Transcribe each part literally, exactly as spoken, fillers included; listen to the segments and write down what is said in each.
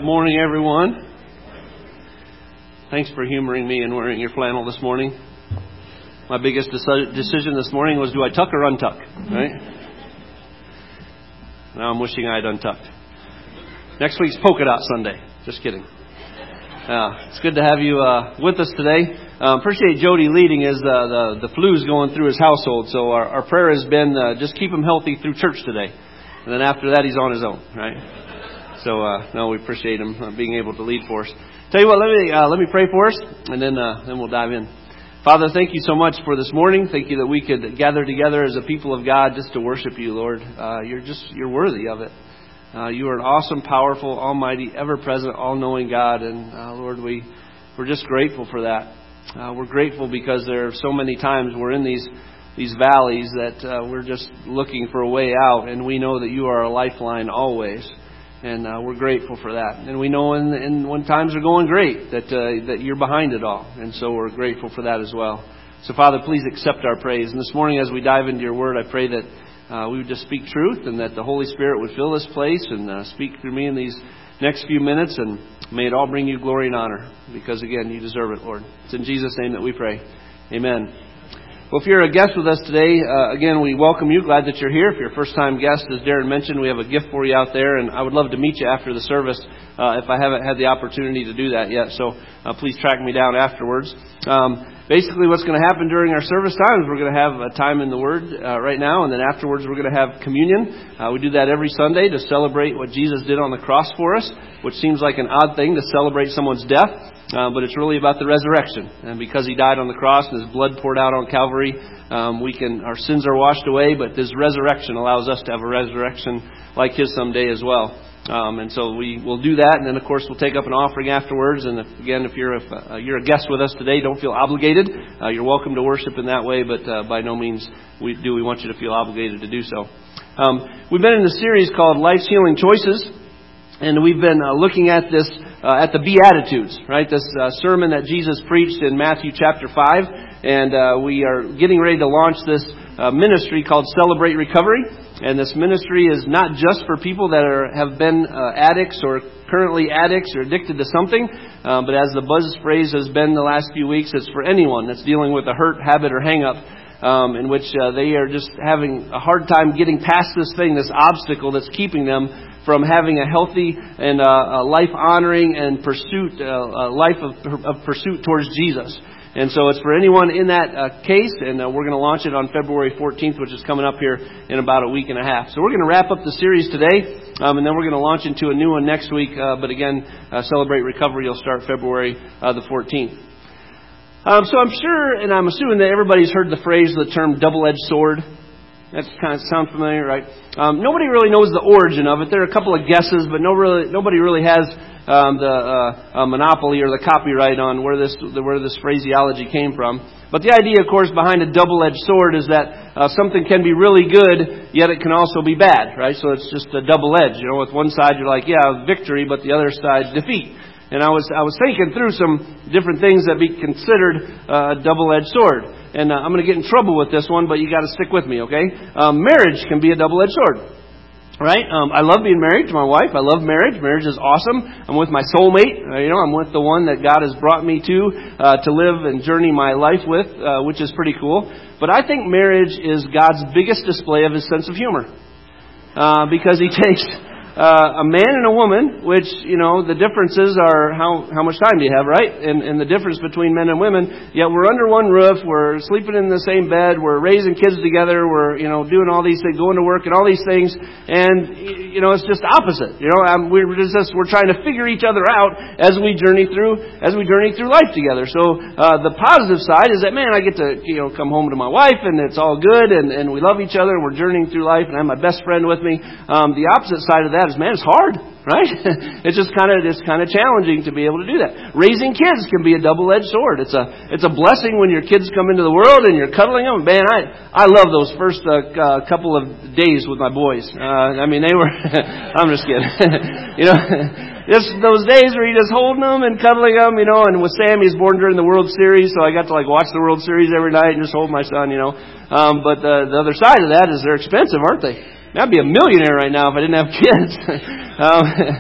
Good morning, everyone. Thanks for humoring me and wearing your flannel this morning. My biggest deci- decision this morning was, do I tuck or untuck? Right? Now I'm wishing I had untucked. Next week's Polka Dot Sunday. Just kidding. Uh, it's good to have you uh, with us today. Uh, appreciate Jody leading as uh, the, the flu's going through his household. So our, our prayer has been uh, just keep him healthy through church today. And then after that, he's on his own, right? So, uh, no, we appreciate him uh, being able to lead for us. Tell you what, let me uh, let me pray for us, and then uh, then we'll dive in. Father, thank you so much for this morning. Thank you that we could gather together as a people of God just to worship you, Lord. Uh, you're just you're worthy of it. Uh, you are an awesome, powerful, almighty, ever-present, all-knowing God, and uh, Lord, we we're just grateful for that. Uh, we're grateful because there are so many times we're in these these valleys that uh, we're just looking for a way out, and we know that you are a lifeline always. And uh, we're grateful for that. And we know in, in when times are going great that uh, that you're behind it all. And so we're grateful for that as well. So, Father, please accept our praise. And this morning as we dive into your word, I pray that uh, we would just speak truth and that the Holy Spirit would fill this place and uh, speak through me in these next few minutes. And may it all bring you glory and honor because, again, you deserve it, Lord. It's in Jesus' name that we pray. Amen. Well, if you're a guest with us today, uh, again, we welcome you. Glad that you're here. If you're a first-time guest, as Darren mentioned, we have a gift for you out there, and I would love to meet you after the service uh, if I haven't had the opportunity to do that yet. So uh, please track me down afterwards. Um, basically, what's going to happen during our service time is we're going to have a time in the Word uh, right now, and then afterwards we're going to have communion. Uh, we do that every Sunday to celebrate what Jesus did on the cross for us, which seems like an odd thing to celebrate someone's death. Uh, but it's really about the resurrection. And because he died on the cross and his blood poured out on Calvary, um, we can our sins are washed away, but this resurrection allows us to have a resurrection like his someday as well. Um, and so we will do that, and then of course we'll take up an offering afterwards. And if, again, if you're if, uh, you're a guest with us today, don't feel obligated. Uh, you're welcome to worship in that way, but uh, by no means we do we want you to feel obligated to do so. Um, we've been in a series called Life's Healing Choices, and we've been uh, looking at this. Uh, at the Beatitudes, right? This uh, sermon that Jesus preached in Matthew chapter five. And uh, we are getting ready to launch this uh, ministry called Celebrate Recovery. And this ministry is not just for people that are have been uh, addicts or currently addicts or addicted to something. Uh, but as the buzz phrase has been the last few weeks, it's for anyone that's dealing with a hurt, habit, or hang-up. Um, in which uh, they are just having a hard time getting past this thing, this obstacle that's keeping them from having a healthy and uh, life-honoring and pursuit, uh, a life of, of pursuit towards Jesus. And so it's for anyone in that uh, case, and uh, we're going to launch it on February fourteenth, which is coming up here in about a week and a half. So we're going to wrap up the series today, um, and then we're going to launch into a new one next week. Uh, but again, uh, Celebrate Recovery will start February uh, the fourteenth. Um, so I'm sure, and I'm assuming that everybody's heard the phrase, the term double-edged sword. That kind of sound familiar, right? Um, nobody really knows the origin of it. There are a couple of guesses, but no really, nobody really has um, the uh, uh, monopoly or the copyright on where this where this phraseology came from. But the idea, of course, behind a double-edged sword is that uh, something can be really good, yet it can also be bad, right? So it's just a double-edged. You know, with one side you're like, yeah, victory, but the other side, defeat. And I was I was thinking through some different things that be considered uh, a double-edged sword. And uh, I'm going to get in trouble with this one, but you got to stick with me, okay? Um, marriage can be a double-edged sword, right? Um, I love being married to my wife. I love marriage. Marriage is awesome. I'm with my soulmate. Uh, you know, I'm with the one that God has brought me to uh, to live and journey my life with, uh, which is pretty cool. But I think marriage is God's biggest display of his sense of humor uh, because he takes... Uh, a man and a woman, which, you know, the differences are how how much time do you have, right? And, and the difference between men and women, yet we're under one roof, we're sleeping in the same bed, we're raising kids together, we're, you know, doing all these things, going to work and all these things, and, you know, it's just opposite. You know, um, we're just, we're trying to figure each other out as we journey through, as we journey through life together. So, uh, the positive side is that, man, I get to, you know, come home to my wife and it's all good and, and we love each other and we're journeying through life and I have my best friend with me. Um, the opposite side of that is, man, it's hard, right? It's just kind of it's kind of challenging to be able to do that. Raising kids can be a double-edged sword. It's a it's a blessing when your kids come into the world and you're cuddling them. Man, I I love those first uh, uh, couple of days with my boys. Uh, I mean, they were. I'm just kidding. You know, just those days where you're just holding them and cuddling them. You know, and with Sam, he's born during the World Series, so I got to like watch the World Series every night and just hold my son. You know, um, but the the other side of that is they're expensive, aren't they? I'd be a millionaire right now if I didn't have kids. um,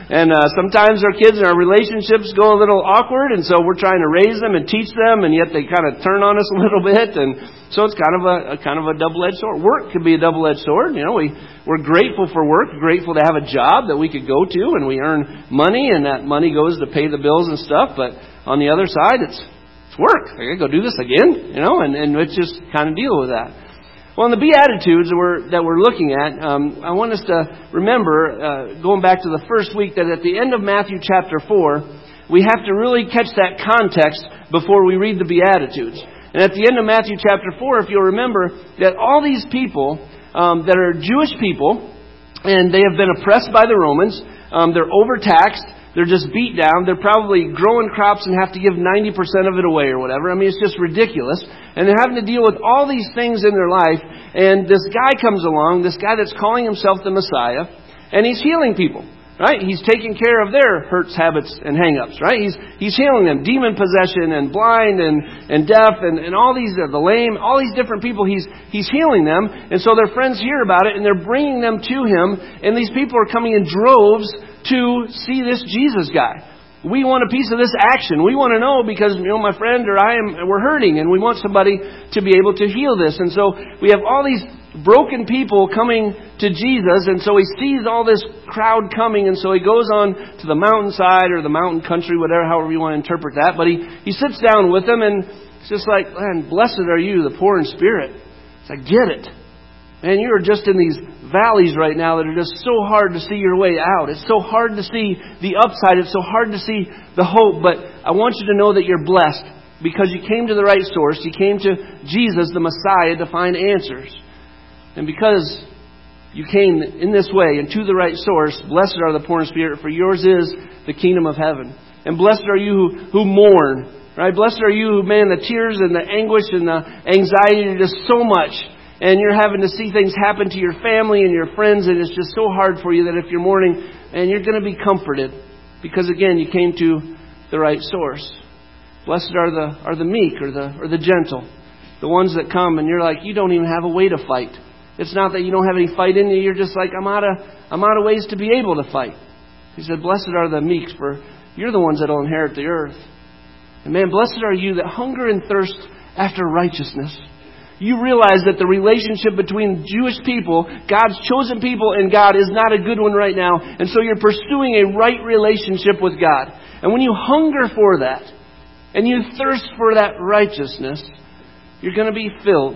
And uh, sometimes our kids and our relationships go a little awkward, and so we're trying to raise them and teach them, and yet they kind of turn on us a little bit, and so it's kind of a, a kind of a double-edged sword. Work could be a double-edged sword. You know, we we're grateful for work, grateful to have a job that we could go to, and we earn money, and that money goes to pay the bills and stuff. But on the other side, it's it's work. I got to go do this again, you know, and and let's just kind of deal with that. Well, in the Beatitudes that we're, that we're looking at, um, I want us to remember, uh, going back to the first week, that at the end of Matthew chapter four, we have to really catch that context before we read the Beatitudes. And at the end of Matthew chapter four, if you'll remember, that all these people um, that are Jewish people, and they have been oppressed by the Romans, um, they're overtaxed, they're just beat down. They're probably growing crops and have to give ninety percent of it away or whatever. I mean, it's just ridiculous. And they're having to deal with all these things in their life. And this guy comes along, this guy that's calling himself the Messiah, and he's healing people, right? He's taking care of their hurts, habits, and hang-ups, right? He's he's healing them. Demon possession and blind and, and deaf and, and all these, uh, the lame, all these different people, he's he's healing them. And so their friends hear about it, and they're bringing them to him. And these people are coming in droves to see this Jesus guy. We want a piece of this action. We want to know because, you know, my friend or I am, we're hurting and we want somebody to be able to heal this. And so we have all these broken people coming to Jesus, and so he sees all this crowd coming, and so he goes on to the mountainside or the mountain country, whatever, however you want to interpret that. But he, he sits down with them, and it's just like, man, blessed are you, the poor in spirit. It's like, get it. Man, you are just in these valleys right now that are just so hard to see your way out. It's so hard to see the upside. It's so hard to see the hope. But I want you to know that you're blessed because you came to the right source. You came to Jesus, the Messiah, to find answers. And because you came in this way and to the right source, blessed are the poor in spirit, for yours is the kingdom of heaven. And blessed are you who, who mourn. Right? Blessed are you who, man, the tears and the anguish and the anxiety are just so much. And you're having to see things happen to your family and your friends, and it's just so hard for you that if you're mourning, and you're going to be comforted. Because again, you came to the right source. Blessed are the are the meek or the or the gentle. The ones that come and you're like, you don't even have a way to fight. It's not that you don't have any fight in you, you're just like, I'm out of I'm out of ways to be able to fight. He said, blessed are the meek, for you're the ones that will inherit the earth. And man, blessed are you that hunger and thirst after righteousness. You realize that the relationship between Jewish people, God's chosen people, and God is not a good one right now. And so you're pursuing a right relationship with God. And when you hunger for that, and you thirst for that righteousness, you're going to be filled.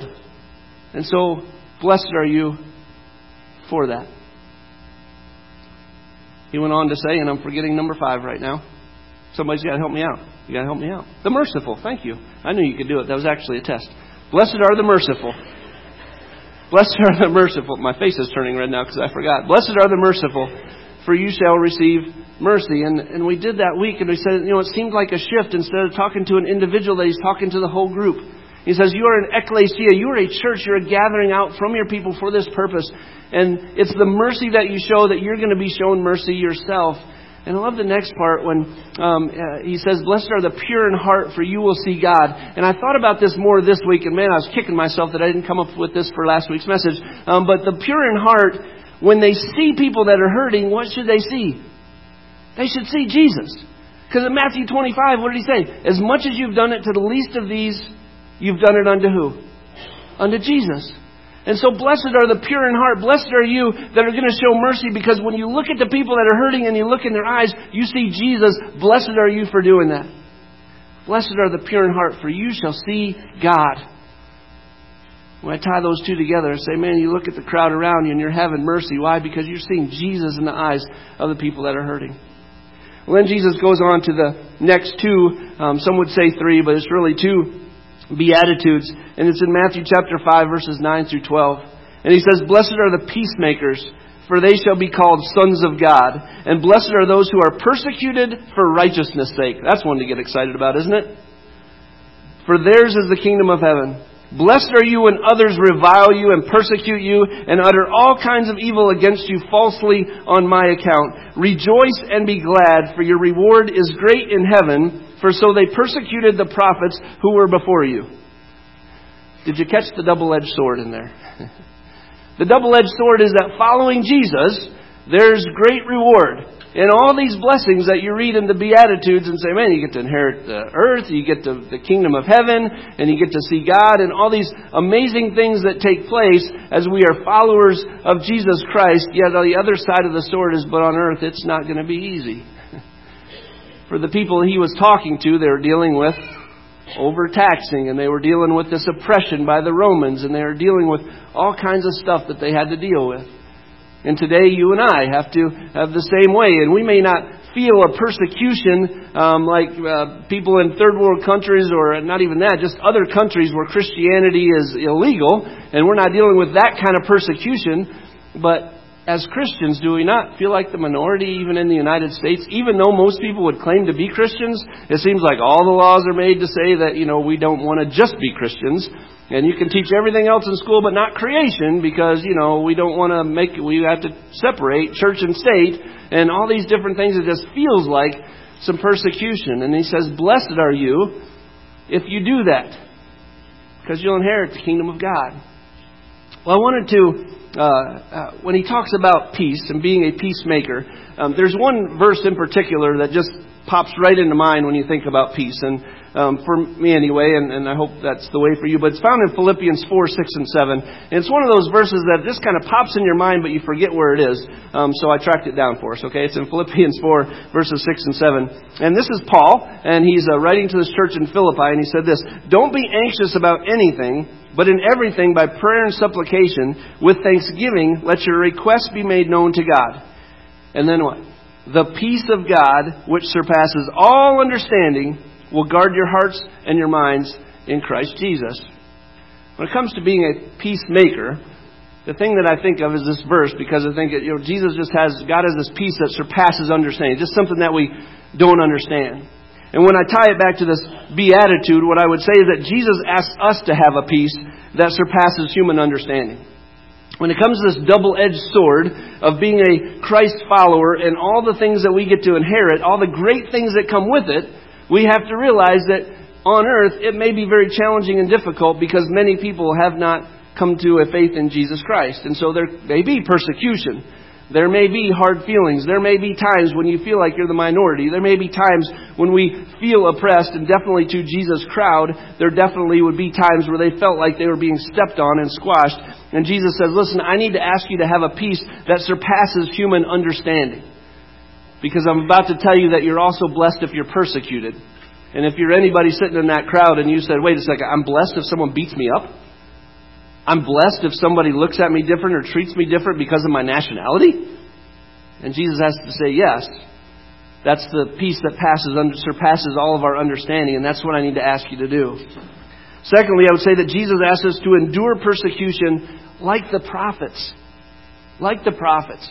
And so, blessed are you for that. He went on to say, and I'm forgetting number five right now. Somebody's got to help me out. You got to help me out. The merciful. Thank you. I knew you could do it. That was actually a test. Blessed are the merciful. Blessed are the merciful. My face is turning red now because I forgot. Blessed are the merciful, for you shall receive mercy. And and we did that week, and we said, you know, it seemed like a shift. Instead of talking to an individual, that he's talking to the whole group. He says, you are an ecclesia. You are a church. You're a gathering out from your people for this purpose. And it's the mercy that you show that you're going to be shown mercy yourself. And I love the next part when um, uh, he says, blessed are the pure in heart, for you will see God. And I thought about this more this week, and man, I was kicking myself that I didn't come up with this for last week's message. Um, but the pure in heart, when they see people that are hurting, what should they see? They should see Jesus. Because in Matthew twenty-five, what did he say? As much as you've done it to the least of these, you've done it unto who? Unto Jesus. And so blessed are the pure in heart. Blessed are you that are going to show mercy, because when you look at the people that are hurting and you look in their eyes, you see Jesus. Blessed are you for doing that. Blessed are the pure in heart, for you shall see God. When I tie those two together and say, man, you look at the crowd around you and you're having mercy. Why? Because you're seeing Jesus in the eyes of the people that are hurting. Well, then Jesus goes on to the next two, um, some would say three, but it's really two Beatitudes, and it's in Matthew chapter five, verses nine through twelve. And he says, blessed are the peacemakers, for they shall be called sons of God. And blessed are those who are persecuted for righteousness' sake. That's one to get excited about, isn't it? For theirs is the kingdom of heaven. Blessed are you when others revile you and persecute you and utter all kinds of evil against you falsely on my account. Rejoice and be glad, for your reward is great in heaven. For so they persecuted the prophets who were before you. Did you catch the double-edged sword in there? The double-edged sword is that following Jesus, there's great reward. and all these blessings that you read in the Beatitudes and say, man, you get to inherit the earth, you get to the kingdom of heaven, and you get to see God, and all these amazing things that take place as we are followers of Jesus Christ. Yet on the other side of the sword is, but on earth it's not going to be easy. For the people he was talking to, they were dealing with overtaxing, and they were dealing with this oppression by the Romans, and they were dealing with all kinds of stuff that they had to deal with. And today you and I have to have the same way. And we may not feel a persecution um, like uh, people in third world countries, or not even that, just other countries where Christianity is illegal, and we're not dealing with that kind of persecution. But as Christians, do we not feel like the minority even in the United States? Even though most people would claim to be Christians, it seems like all the laws are made to say that, you know, we don't want to just be Christians. And you can teach everything else in school but not creation because, you know, we don't want to make, we have to separate church and state and all these different things. It just feels like some persecution. And he says, blessed are you if you do that, because you'll inherit the kingdom of God. Well, I wanted to, uh, uh, when he talks about peace and being a peacemaker, um, there's one verse in particular that just pops right into mind when you think about peace. And Um, for me anyway, and, and I hope that's the way for you. But it's found in Philippians four, six, and seven. And it's one of those verses that just kind of pops in your mind, but you forget where it is. Um, so I tracked it down for us, okay? It's in Philippians four, verses six and seven. And this is Paul, and he's uh, writing to this church in Philippi, and he said this, don't be anxious about anything, but in everything by prayer and supplication, with thanksgiving, let your requests be made known to God. And then what? The peace of God, which surpasses all understanding, will guard your hearts and your minds in Christ Jesus. When it comes to being a peacemaker, the thing that I think of is this verse, because I think it, you know, Jesus just has, God has this peace that surpasses understanding. Just something that we don't understand. And when I tie it back to this beatitude, what I would say is that Jesus asks us to have a peace that surpasses human understanding. When it comes to this double-edged sword of being a Christ follower and all the things that we get to inherit, all the great things that come with it, we have to realize that on earth it may be very challenging and difficult because many people have not come to a faith in Jesus Christ. And so there may be persecution. There may be hard feelings. There may be times when you feel like you're the minority. There may be times when we feel oppressed, and definitely to Jesus' crowd, there definitely would be times where they felt like they were being stepped on and squashed. And Jesus says, listen, I need to ask you to have a peace that surpasses human understanding. Because I'm about to tell you that you're also blessed if you're persecuted. And if you're anybody sitting in that crowd and you said, wait a second, I'm blessed if someone beats me up? I'm blessed if somebody looks at me different or treats me different because of my nationality? And Jesus has to say, yes. That's the peace that passes surpasses all of our understanding. And that's what I need to ask you to do. Secondly, I would say that Jesus asks us to endure persecution like the prophets. Like the prophets.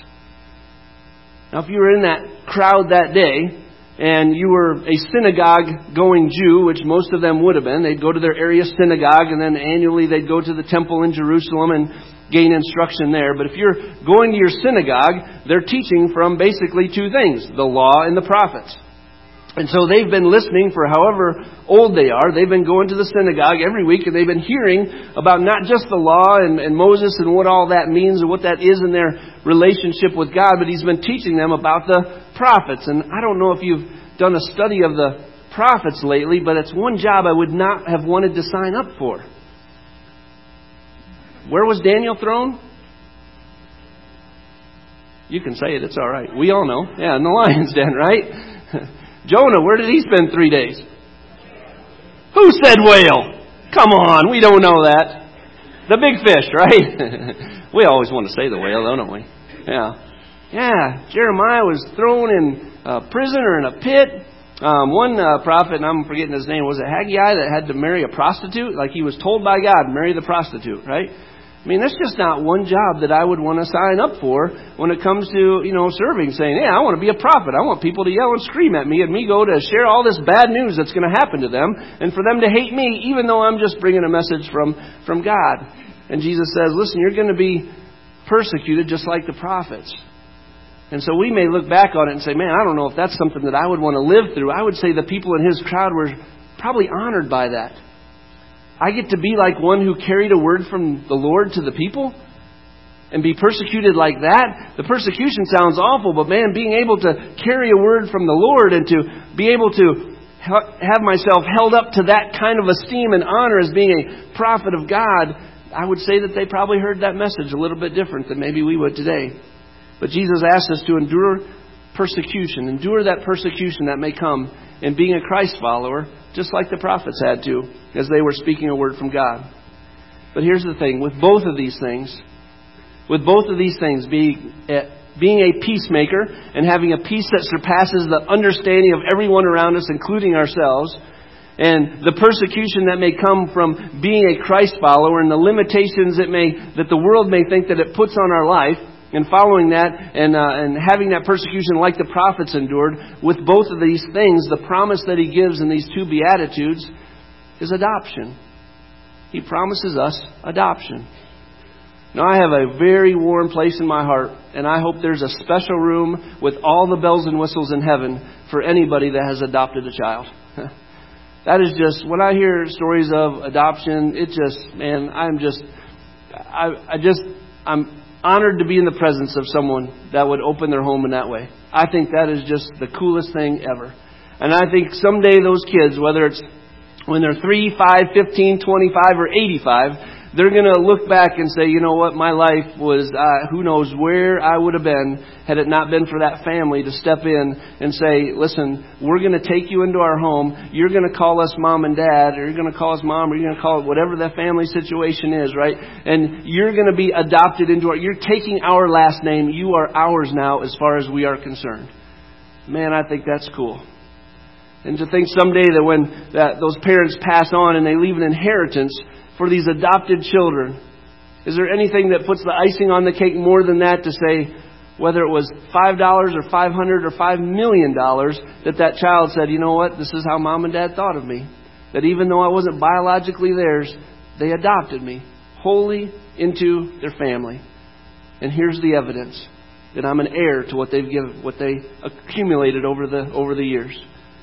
Now, if you were in that crowd that day and you were a synagogue-going Jew, which most of them would have been, they'd go to their area synagogue and then annually they'd go to the temple in Jerusalem and gain instruction there. But if you're going to your synagogue, they're teaching from basically two things, the law and the prophets. And so they've been listening for however old they are. They've been going to the synagogue every week and they've been hearing about not just the law and, and Moses and what all that means and what that is in their relationship with God, but he's been teaching them about the prophets. And I don't know if you've done a study of the prophets lately, but it's one job I would not have wanted to sign up for. Where was Daniel thrown? You can say it, it's all right. We all know. Yeah, in the lion's den, right? Jonah, where did he spend three days? Who said whale? Come on, we don't know that. The big fish, right? We always want to say the whale, don't we? Yeah. Yeah, Jeremiah was thrown in a prison or in a pit. Um, one uh, prophet, and I'm forgetting his name, was it Haggai that had to marry a prostitute? Like he was told by God, marry the prostitute, right? I mean, that's just not one job that I would want to sign up for when it comes to, you know, serving, saying, hey, I want to be a prophet. I want people to yell and scream at me and me go to share all this bad news that's going to happen to them and for them to hate me, even though I'm just bringing a message from, from God. And Jesus says, listen, you're going to be persecuted just like the prophets. And so we may look back on it and say, man, I don't know if that's something that I would want to live through. I would say the people in his crowd were probably honored by that. I get to be like one who carried a word from the Lord to the people. and be persecuted like that, the persecution sounds awful, but man, being able to carry a word from the Lord and to be able to have myself held up to that kind of esteem and honor as being a prophet of God, I would say that they probably heard that message a little bit different than maybe we would today. But Jesus asks us to endure persecution, endure that persecution that may come in being a Christ follower, just like the prophets had to as they were speaking a word from God. But here's the thing, with both of these things, with both of these things, being being a peacemaker and having a peace that surpasses the understanding of everyone around us, including ourselves, and the persecution that may come from being a Christ follower and the limitations it may that the world may think that it puts on our life, and following that and uh, and having that persecution like the prophets endured, with both of these things, the promise that He gives in these two Beatitudes is adoption. He promises us adoption. Now, I have a very warm place in my heart, and I hope there's a special room with all the bells and whistles in heaven for anybody that has adopted a child. That is just, when I hear stories of adoption, it just, man, I'm just, I, I just, I'm honored to be in the presence of someone that would open their home in that way. I think that is just the coolest thing ever. And I think someday those kids, whether it's when they're three, five, fifteen, twenty-five, or eighty-five, they're going to look back and say, you know what, my life was, uh, who knows where I would have been had it not been for that family to step in and say, listen, we're going to take you into our home. You're going to call us mom and dad, or you're going to call us mom, or you're going to call it whatever the family situation is, right? And you're going to be adopted into our, you're taking our last name. You are ours now as far as we are concerned. Man, I think that's cool. And to think someday that when that those parents pass on and they leave an inheritance for these adopted children, is there anything that puts the icing on the cake more than that to say, whether it was five dollars or five hundred dollars or five million dollars, that that child said, you know what, this is how mom and dad thought of me. That even though I wasn't biologically theirs, they adopted me wholly into their family. And here's the evidence that I'm an heir to what they've given, what they accumulated over the over the years.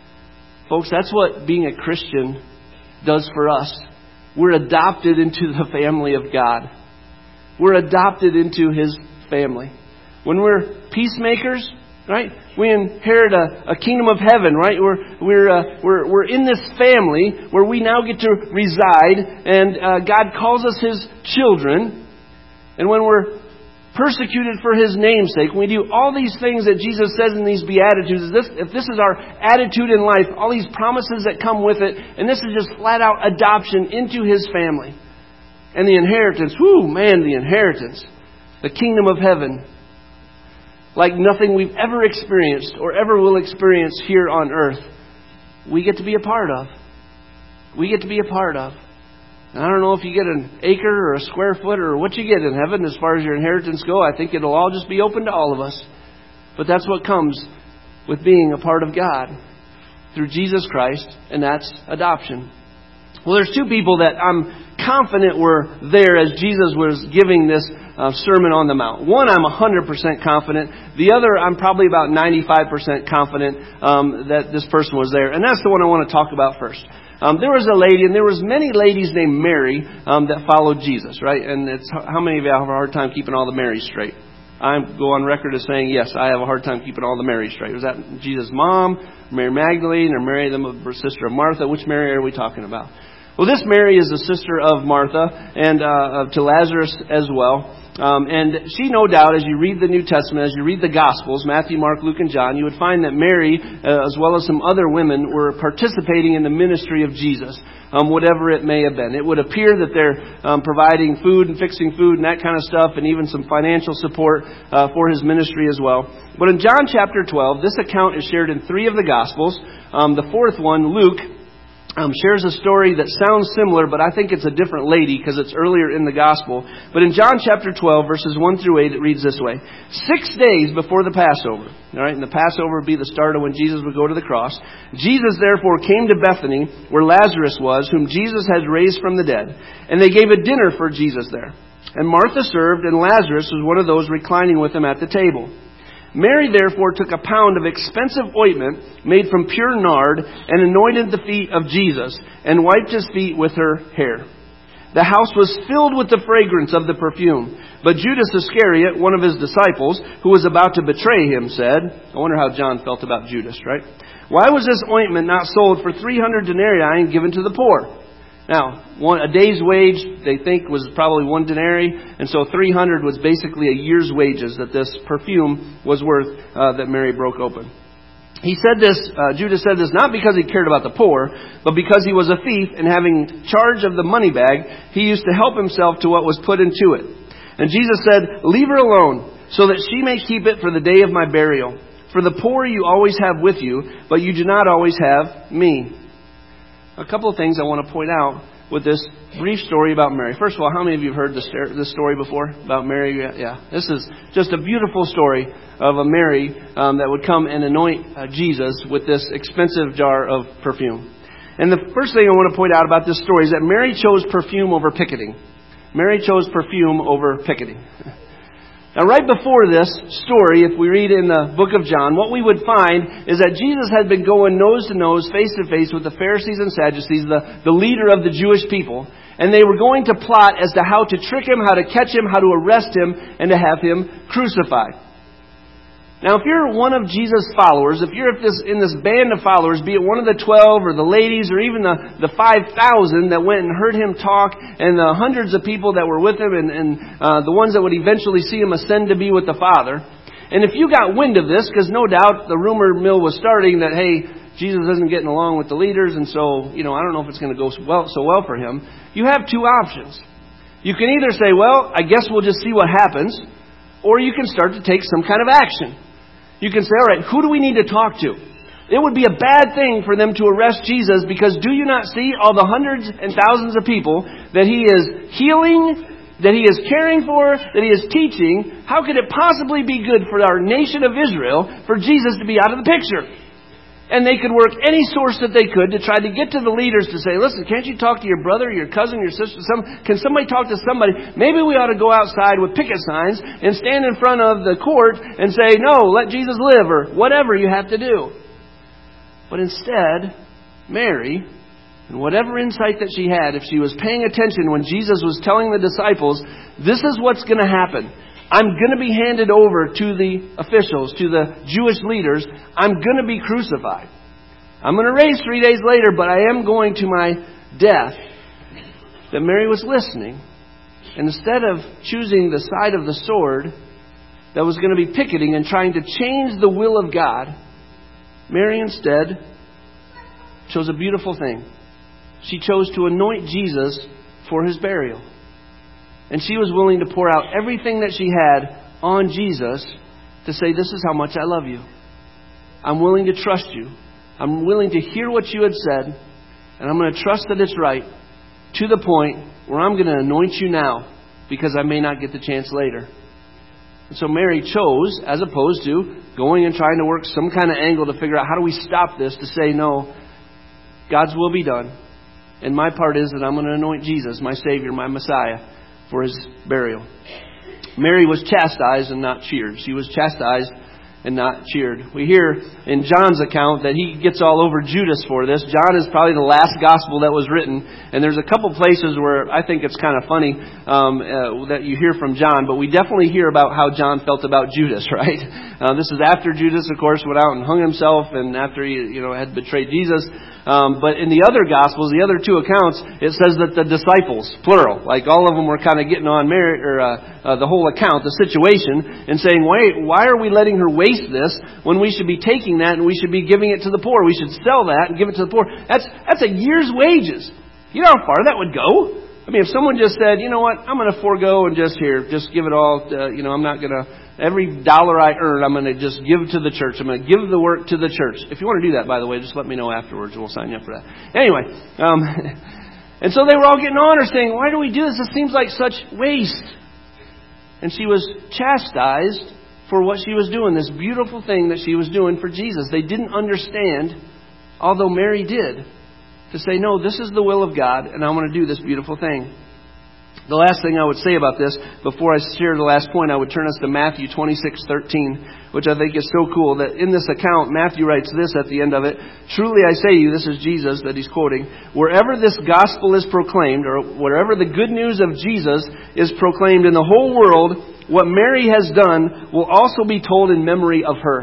Folks, that's what being a Christian does for us. We're adopted into the family of God. We're adopted into His family. When we're peacemakers, right, we inherit a, a kingdom of heaven, right? We're we're uh, we're we're in this family where we now get to reside, and uh, God calls us His children. And when we're persecuted for His name's sake, when we do all these things that Jesus says in these Beatitudes, is this, if this is our attitude in life, all these promises that come with it, and this is just flat out adoption into His family. And the inheritance, whoo, man, the inheritance, the kingdom of heaven, like nothing we've ever experienced or ever will experience here on earth, we get to be a part of. We get to be a part of. And I don't know if you get an acre or a square foot or what you get in heaven as far as your inheritance go. I think it'll all just be open to all of us. But that's what comes with being a part of God through Jesus Christ, and that's adoption. Well, there's two people that I'm confident were there as Jesus was giving this uh, Sermon on the Mount. One, I'm one hundred percent confident. The other, I'm probably about ninety-five percent confident um, that this person was there. And that's the one I want to talk about first. Um, there was a lady, and there was many ladies named Mary um, that followed Jesus, right? And it's how many of you have a hard time keeping all the Marys straight? I go on record as saying, yes, I have a hard time keeping all the Marys straight. Was that Jesus' mom, Mary Magdalene, or Mary, the sister of Martha? Which Mary are we talking about? Well, this Mary is the sister of Martha and uh, to Lazarus as well. Um, and she, no doubt, as you read the New Testament, as you read the Gospels, Matthew, Mark, Luke, and John, you would find that Mary, uh, as well as some other women, were participating in the ministry of Jesus, um, whatever it may have been. It would appear that they're um, providing food and fixing food and that kind of stuff, and even some financial support uh, for His ministry as well. But in John chapter twelve, this account is shared in three of the Gospels. Um, the fourth one, Luke, Um, shares a story that sounds similar, but I think it's a different lady because it's earlier in the gospel. But in John chapter twelve, verses one through eight, it reads this way. Six days before the Passover, all right, and the Passover would be the start of when Jesus would go to the cross. Jesus therefore came to Bethany, where Lazarus was, whom Jesus had raised from the dead. And they gave a dinner for Jesus there. And Martha served, and Lazarus was one of those reclining with him at the table. Mary therefore took a pound of expensive ointment made from pure nard and anointed the feet of Jesus and wiped His feet with her hair. The house was filled with the fragrance of the perfume. But Judas Iscariot, one of his disciples, who was about to betray him, said, I wonder how John felt about Judas, right? Why was this ointment not sold for three hundred denarii and given to the poor? Now, one, a day's wage, they think, was probably one denarii, and so three hundred was basically a year's wages that this perfume was worth uh, that Mary broke open. He said this, uh, Judas said this not because he cared about the poor, but because he was a thief, and having charge of the money bag, he used to help himself to what was put into it. And Jesus said, leave her alone, so that she may keep it for the day of my burial. For the poor you always have with you, but you do not always have me. A couple of things I want to point out with this brief story about Mary. First of all, how many of you have heard this, this story before about Mary? Yeah, this is just a beautiful story of a Mary um, that would come and anoint uh, Jesus with this expensive jar of perfume. And the first thing I want to point out about this story is that Mary chose perfume over picketing. Mary chose perfume over picketing. Now, right before this story, if we read in the book of John, what we would find is that Jesus had been going nose to nose, face to face with the Pharisees and Sadducees, the, the leader of the Jewish people. And they were going to plot as to how to trick him, how to catch him, how to arrest him, and to have him crucified. Now, if you're one of Jesus' followers, if you're this, in this band of followers, be it one of the twelve or the ladies or even the, the five thousand that went and heard him talk and the hundreds of people that were with him and, and uh, the ones that would eventually see him ascend to be with the Father. And if you got wind of this, because no doubt the rumor mill was starting that, hey, Jesus isn't getting along with the leaders and so, you know, I don't know if it's going to go well, so well for him. You have two options. You can either say, well, I guess we'll just see what happens, or you can start to take some kind of action. You can say, all right, who do we need to talk to? It would be a bad thing for them to arrest Jesus because do you not see all the hundreds and thousands of people that he is healing, that he is caring for, that he is teaching? How could it possibly be good for our nation of Israel for Jesus to be out of the picture? And they could work any source that they could to try to get to the leaders to say, listen, can't you talk to your brother, your cousin, your sister? Some, can somebody talk to somebody? Maybe we ought to go outside with picket signs and stand in front of the court and say, no, let Jesus live, or whatever you have to do. But instead, Mary, and whatever insight that she had, if she was paying attention when Jesus was telling the disciples, this is what's going to happen. I'm going to be handed over to the officials, to the Jewish leaders. I'm going to be crucified. I'm going to raise three days later, but I am going to my death. That Mary was listening. And instead of choosing the side of the sword that was going to be picketing and trying to change the will of God, Mary instead chose a beautiful thing. She chose to anoint Jesus for his burial. And she was willing to pour out everything that she had on Jesus to say, this is how much I love you. I'm willing to trust you. I'm willing to hear what you had said. And I'm going to trust that it's right to the point where I'm going to anoint you now because I may not get the chance later. And so Mary chose, as opposed to going and trying to work some kind of angle to figure out how do we stop this, to say, no, God's will be done. And my part is that I'm going to anoint Jesus, my Savior, my Messiah, for his burial. Mary was chastised and not cheered. She was chastised and not cheered. We hear in John's account that he gets all over Judas for this. John is probably the last gospel that was written. And there's a couple places where I think it's kind of funny um, uh, that you hear from John. But we definitely hear about how John felt about Judas, right? Uh, this is after Judas, of course, went out and hung himself and after he you know had betrayed Jesus. Um, but in the other Gospels, the other two accounts, it says that the disciples, plural, like all of them were kind of getting on Mary, or uh, uh, the whole account, the situation, and saying, wait, why are we letting her waste this when we should be taking that and we should be giving it to the poor? We should sell that and give it to the poor. That's that's a year's wages. You know how far that would go? I mean, if someone just said, you know what, I'm going to forego and just here, just give it all, to, you know, I'm not going to, every dollar I earn, I'm going to just give to the church. I'm going to give the work to the church. If you want to do that, by the way, just let me know afterwards. We'll sign you up for that. Anyway, um, and so they were all getting on her saying, why do we do this? This seems like such waste. And she was chastised for what she was doing, this beautiful thing that she was doing for Jesus. They didn't understand, although Mary did, to say, no, this is the will of God, and I'm going to do this beautiful thing. The last thing I would say about this, before I share the last point, I would turn us to Matthew twenty-six thirteen, which I think is so cool that in this account, Matthew writes this at the end of it. Truly I say to you, this is Jesus that he's quoting, wherever this gospel is proclaimed, or wherever the good news of Jesus is proclaimed in the whole world, what Mary has done will also be told in memory of her.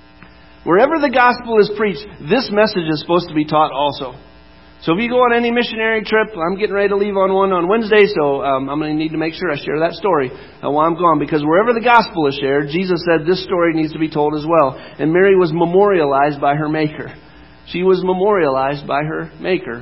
Wherever the gospel is preached, this message is supposed to be taught also. So if you go on any missionary trip, I'm getting ready to leave on one on Wednesday, so um, I'm going to need to make sure I share that story uh, while I'm gone. Because wherever the gospel is shared, Jesus said this story needs to be told as well. And Mary was memorialized by her Maker. She was memorialized by her Maker.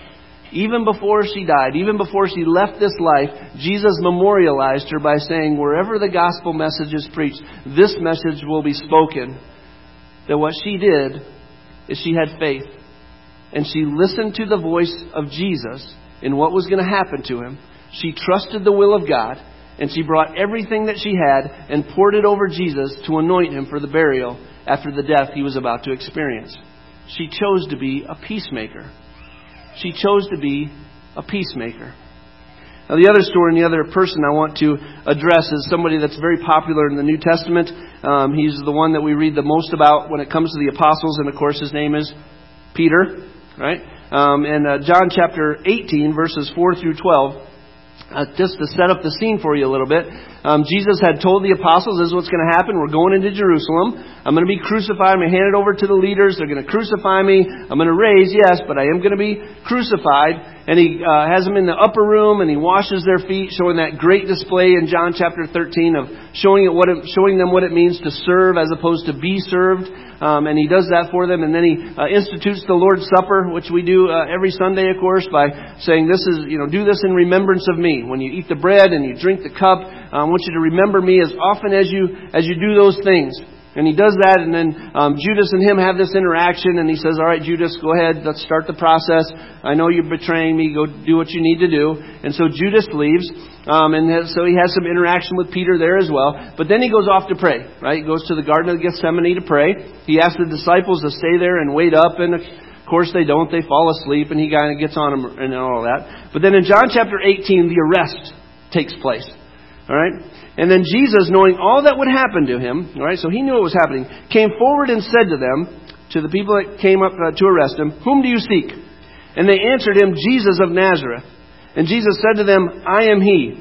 Even before she died, even before she left this life, Jesus memorialized her by saying, wherever the gospel message is preached, this message will be spoken. That what she did is she had faith. And she listened to the voice of Jesus in what was going to happen to him. She trusted the will of God. And she brought everything that she had and poured it over Jesus to anoint him for the burial after the death he was about to experience. She chose to be a peacemaker. She chose to be a peacemaker. Now the other story and the other person I want to address is somebody that's very popular in the New Testament. Um, he's the one that we read the most about when it comes to the apostles. And of course his name is Peter. Right? Um, and uh, John chapter eighteen, verses four through twelve, uh, just to set up the scene for you a little bit. Um, Jesus had told the apostles, this is what's going to happen. We're going into Jerusalem. I'm going to be crucified. I'm going to hand it over to the leaders. They're going to crucify me. I'm going to raise, yes, but I am going to be crucified. And he uh, has them in the upper room and he washes their feet, showing that great display in John chapter thirteen of showing it what it, showing them what it means to serve as opposed to be served. Um, and he does that for them. And then he uh, institutes the Lord's Supper, which we do uh, every Sunday, of course, by saying this is, you know, do this in remembrance of me. When you eat the bread and you drink the cup, I want you to remember me as often as you as you do those things. And he does that, and then um, Judas and him have this interaction, and he says, all right, Judas, go ahead, let's start the process. I know you're betraying me, go do what you need to do. And so Judas leaves, um, and so he has some interaction with Peter there as well. But then he goes off to pray, right? He goes to the Garden of Gethsemane to pray. He asks the disciples to stay there and wait up, and of course they don't. They fall asleep, and he kind of gets on them and all that. But then in John chapter eighteen, the arrest takes place. All right? And then Jesus, knowing all that would happen to him, all right, so he knew what was happening, came forward and said to them, to the people that came up uh, to arrest him, whom do you seek? And they answered him, Jesus of Nazareth. And Jesus said to them, I am he.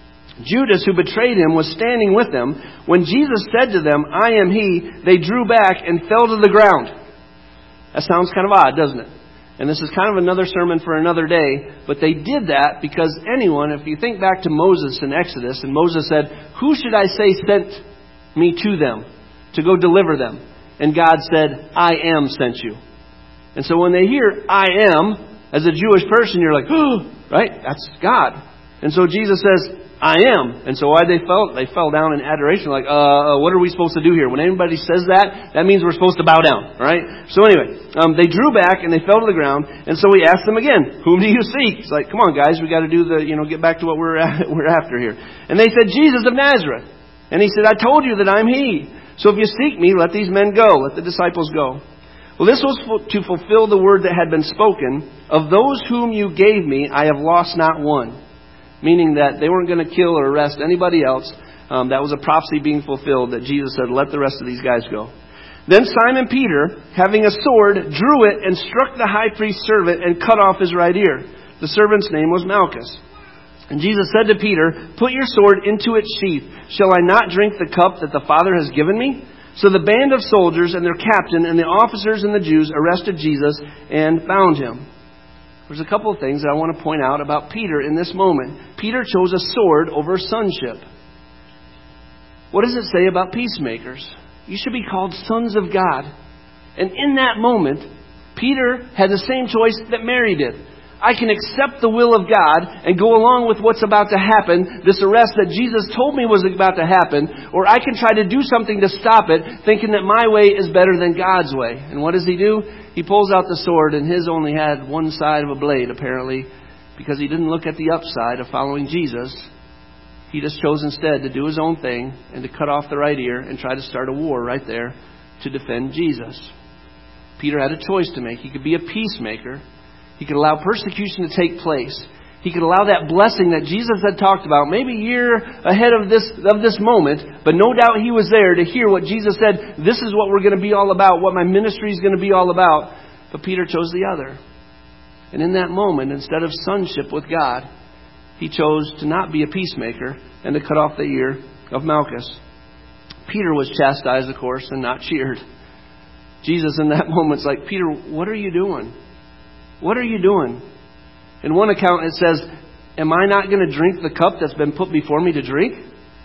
Judas, who betrayed him, was standing with them. When Jesus said to them, I am he, they drew back and fell to the ground. That sounds kind of odd, doesn't it? And this is kind of another sermon for another day. But they did that because anyone, if you think back to Moses in Exodus, and Moses said, who should I say sent me to them to go deliver them? And God said, I am sent you. And so when they hear I am, as a Jewish person, you're like, oh, right? That's God. And so Jesus says, I am. And so why they fell? They fell down in adoration. Like, uh, what are we supposed to do here? When anybody says that, that means we're supposed to bow down. Right? So anyway, um, they drew back and they fell to the ground. And so he asked them again, whom do you seek? It's like, come on, guys, we got to do the, you know, get back to what we're we're after here. And they said, Jesus of Nazareth. And he said, I told you that I'm he. So if you seek me, let these men go. Let the disciples go. Well, this was to fulfill the word that had been spoken. Of those whom you gave me, I have lost not one. Meaning that they weren't going to kill or arrest anybody else. Um, that was a prophecy being fulfilled that Jesus said, let the rest of these guys go. Then Simon Peter, having a sword, drew it and struck the high priest's servant and cut off his right ear. The servant's name was Malchus. And Jesus said to Peter, put your sword into its sheath. Shall I not drink the cup that the Father has given me? So the band of soldiers and their captain and the officers and the Jews arrested Jesus and bound him. There's a couple of things that I want to point out about Peter in this moment. Peter chose a sword over sonship. What does it say about peacemakers? You should be called sons of God. And in that moment, Peter had the same choice that Mary did. I can accept the will of God and go along with what's about to happen, this arrest that Jesus told me was about to happen, or I can try to do something to stop it, thinking that my way is better than God's way. And what does he do? He pulls out the sword, and his only had one side of a blade, apparently, because he didn't look at the upside of following Jesus. He just chose instead to do his own thing and to cut off the right ear and try to start a war right there to defend Jesus. Peter had a choice to make. He could be a peacemaker. He could allow persecution to take place. He could allow that blessing that Jesus had talked about, maybe a year ahead of this of this moment, but no doubt he was there to hear what Jesus said, this is what we're going to be all about, what my ministry is going to be all about. But Peter chose the other. And in that moment, instead of sonship with God, he chose to not be a peacemaker and to cut off the ear of Malchus. Peter was chastised, of course, and not cheered. Jesus in that moment's like, Peter, what are you doing? What are you doing? In one account it says, am I not going to drink the cup that's been put before me to drink?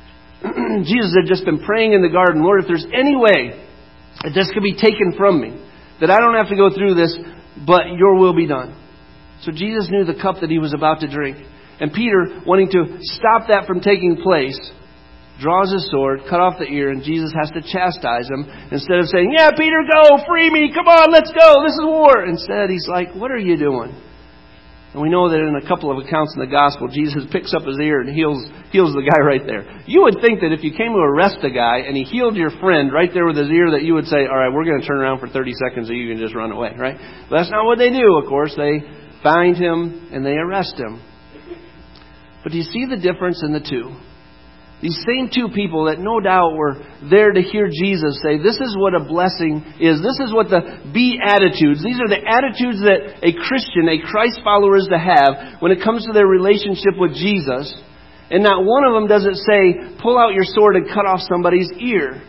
Jesus had just been praying in the garden, Lord, if there's any way that this could be taken from me, that I don't have to go through this, but your will be done. So Jesus knew the cup that he was about to drink. And Peter, wanting to stop that from taking place, draws his sword, cut off the ear, and Jesus has to chastise him. Instead of saying, yeah, Peter, go, free me, come on, let's go, this is war. Instead, he's like, what are you doing? And we know that in a couple of accounts in the gospel, Jesus picks up his ear and heals heals the guy right there. You would think that if you came to arrest a guy and he healed your friend right there with his ear, that you would say, all right, we're going to turn around for thirty seconds and you can just run away, right? But that's not what they do, of course. They find him and they arrest him. But do you see the difference in the two? These same two people that no doubt were there to hear Jesus say, this is what a blessing is. This is what the Beatitudes, these are the attitudes that a Christian, a Christ follower is to have when it comes to their relationship with Jesus. And not one of them does it say, pull out your sword and cut off somebody's ear.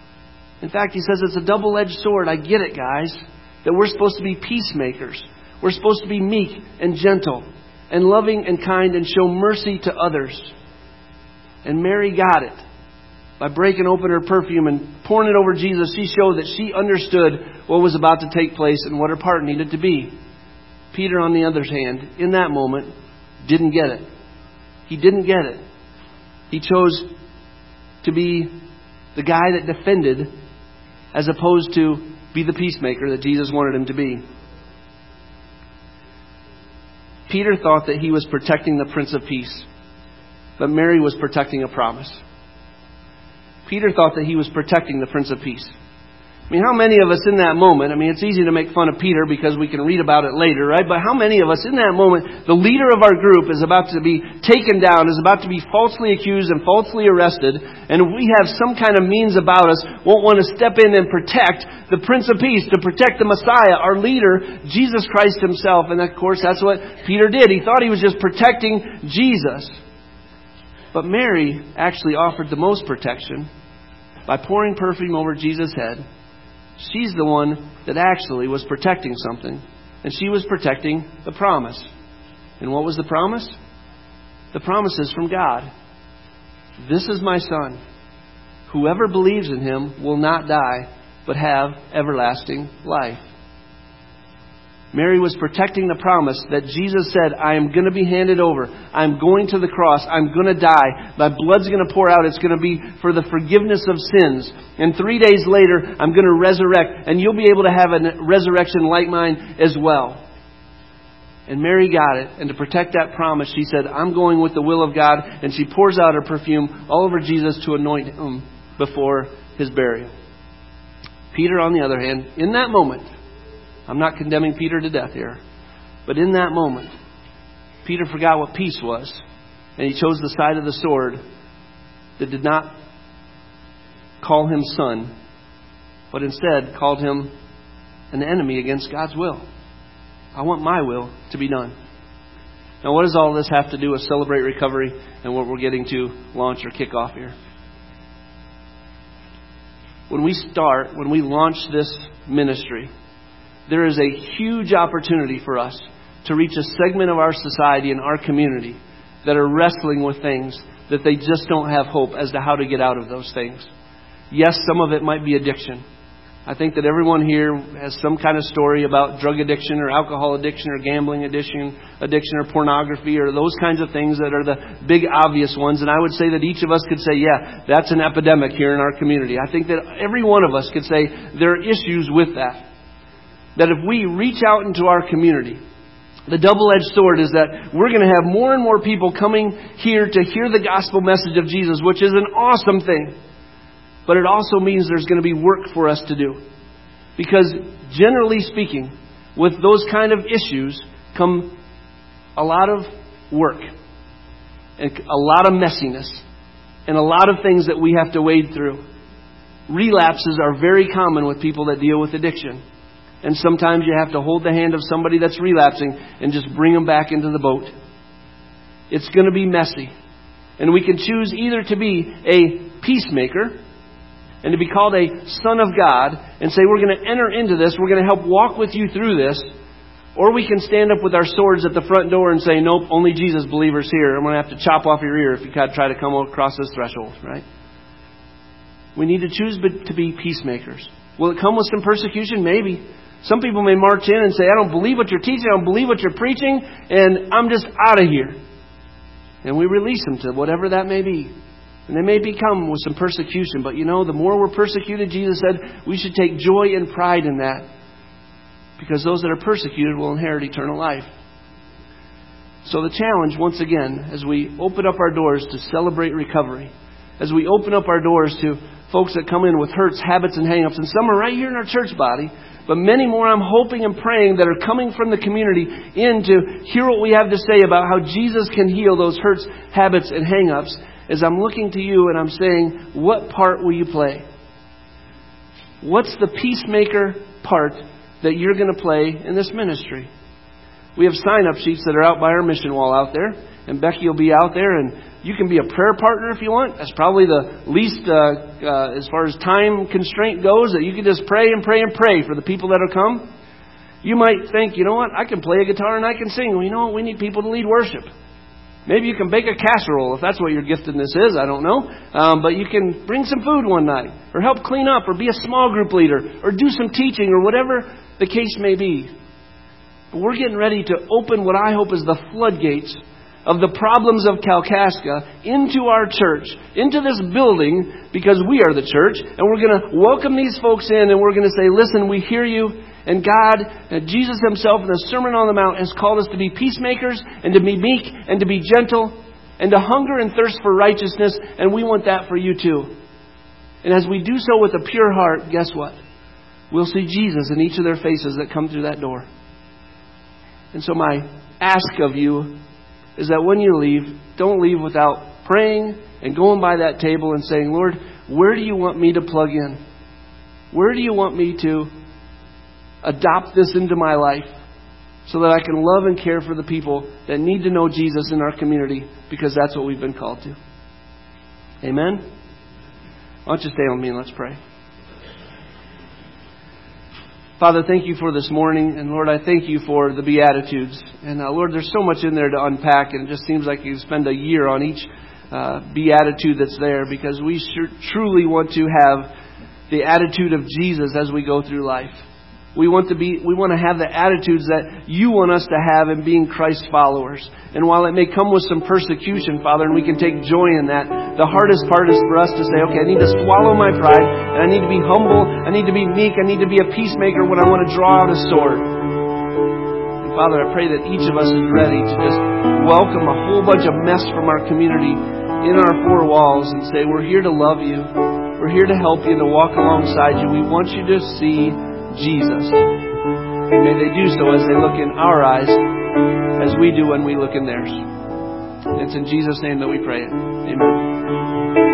In fact, he says it's a double-edged sword. I get it, guys. That we're supposed to be peacemakers. We're supposed to be meek and gentle and loving and kind and show mercy to others. And Mary got it. By breaking open her perfume and pouring it over Jesus, she showed that she understood what was about to take place and what her part needed to be. Peter, on the other hand, in that moment, didn't get it. He didn't get it. He chose to be the guy that defended as opposed to be the peacemaker that Jesus wanted him to be. Peter thought that he was protecting the Prince of Peace. But Mary was protecting a promise. Peter thought that he was protecting the Prince of Peace. I mean, how many of us in that moment, I mean, it's easy to make fun of Peter because we can read about it later, right? But how many of us in that moment, the leader of our group is about to be taken down, is about to be falsely accused and falsely arrested, and we have some kind of means about us, won't want to step in and protect the Prince of Peace, to protect the Messiah, our leader, Jesus Christ himself. And of course, that's what Peter did. He thought he was just protecting Jesus. But Mary actually offered the most protection by pouring perfume over Jesus' head. She's the one that actually was protecting something. And she was protecting the promise. And what was the promise? The promise is from God. This is my Son. Whoever believes in him will not die, but have everlasting life. Mary was protecting the promise that Jesus said, I am going to be handed over. I'm going to the cross. I'm going to die. My blood's going to pour out. It's going to be for the forgiveness of sins. And three days later, I'm going to resurrect. And you'll be able to have a resurrection like mine as well. And Mary got it. And to protect that promise, she said, I'm going with the will of God. And she pours out her perfume all over Jesus to anoint him before his burial. Peter, on the other hand, in that moment, I'm not condemning Peter to death here. But in that moment, Peter forgot what peace was. And he chose the side of the sword that did not call him son, but instead called him an enemy against God's will. I want my will to be done. Now, what does all this have to do with Celebrate Recovery and what we're getting to launch or kick off here? When we start, when we launch this ministry, there is a huge opportunity for us to reach a segment of our society and our community that are wrestling with things that they just don't have hope as to how to get out of those things. Yes, some of it might be addiction. I think that everyone here has some kind of story about drug addiction or alcohol addiction or gambling addiction, addiction or pornography or those kinds of things that are the big obvious ones. And I would say that each of us could say, yeah, that's an epidemic here in our community. I think that every one of us could say there are issues with that. That if we reach out into our community, the double-edged sword is that we're going to have more and more people coming here to hear the gospel message of Jesus, which is an awesome thing. But it also means there's going to be work for us to do. Because generally speaking, with those kind of issues come a lot of work and a lot of messiness and a lot of things that we have to wade through. Relapses are very common with people that deal with addiction. And sometimes you have to hold the hand of somebody that's relapsing and just bring them back into the boat. It's going to be messy. And we can choose either to be a peacemaker and to be called a son of God and say, we're going to enter into this, we're going to help walk with you through this. Or we can stand up with our swords at the front door and say, nope, only Jesus believers here. I'm going to have to chop off your ear if you try to come across this threshold, right? We need to choose to be peacemakers. Will it come with some persecution? Maybe. Some people may march in and say, I don't believe what you're teaching, I don't believe what you're preaching, and I'm just out of here. And we release them to whatever that may be. And they may become with some persecution. But you know, the more we're persecuted, Jesus said, we should take joy and pride in that. Because those that are persecuted will inherit eternal life. So the challenge, once again, as we open up our doors to celebrate recovery, as we open up our doors to folks that come in with hurts, habits, and hang-ups, and some are right here in our church body, but many more I'm hoping and praying that are coming from the community in to hear what we have to say about how Jesus can heal those hurts, habits, and hang-ups, as I'm looking to you and I'm saying, what part will you play? What's the peacemaker part that you're going to play in this ministry? We have sign-up sheets that are out by our mission wall out there, and Becky will be out there, and you can be a prayer partner if you want. That's probably the least, uh, uh, as far as time constraint goes, that you can just pray and pray and pray for the people that will come. You might think, you know what, I can play a guitar and I can sing. Well, you know what, we need people to lead worship. Maybe you can bake a casserole if that's what your giftedness is. I don't know. Um, but you can bring some food one night, or help clean up, or be a small group leader, or do some teaching, or whatever the case may be. But we're getting ready to open what I hope is the floodgates of the problems of Kalkaska into our church, into this building, because we are the church, and we're going to welcome these folks in, and we're going to say, listen, we hear you, and God, and Jesus Himself in the Sermon on the Mount has called us to be peacemakers, and to be meek, and to be gentle, and to hunger and thirst for righteousness, and we want that for you too. And as we do so with a pure heart, guess what? We'll see Jesus in each of their faces that come through that door. And so my ask of you is that when you leave, don't leave without praying and going by that table and saying, Lord, where do you want me to plug in? Where do you want me to adopt this into my life so that I can love and care for the people that need to know Jesus in our community, because that's what we've been called to. Amen? Why don't you stay with me and let's pray. Father, thank you for this morning. And Lord, I thank you for the Beatitudes. And uh, Lord, there's so much in there to unpack. And it just seems like you spend a year on each uh, Beatitude that's there, because we sure, truly want to have the attitude of Jesus as we go through life. We want to be, we want to have the attitudes that you want us to have in being Christ followers. And while it may come with some persecution, Father, and we can take joy in that, the hardest part is for us to say, okay, I need to swallow my pride, and I need to be humble, I need to be meek, I need to be a peacemaker when I want to draw out a sword. And Father, I pray that each of us is ready to just welcome a whole bunch of mess from our community in our four walls and say, we're here to love you, we're here to help you, to walk alongside you. We want you to see Jesus. And may they do so as they look in our eyes as we do when we look in theirs. It's in Jesus' name that we pray it. Amen.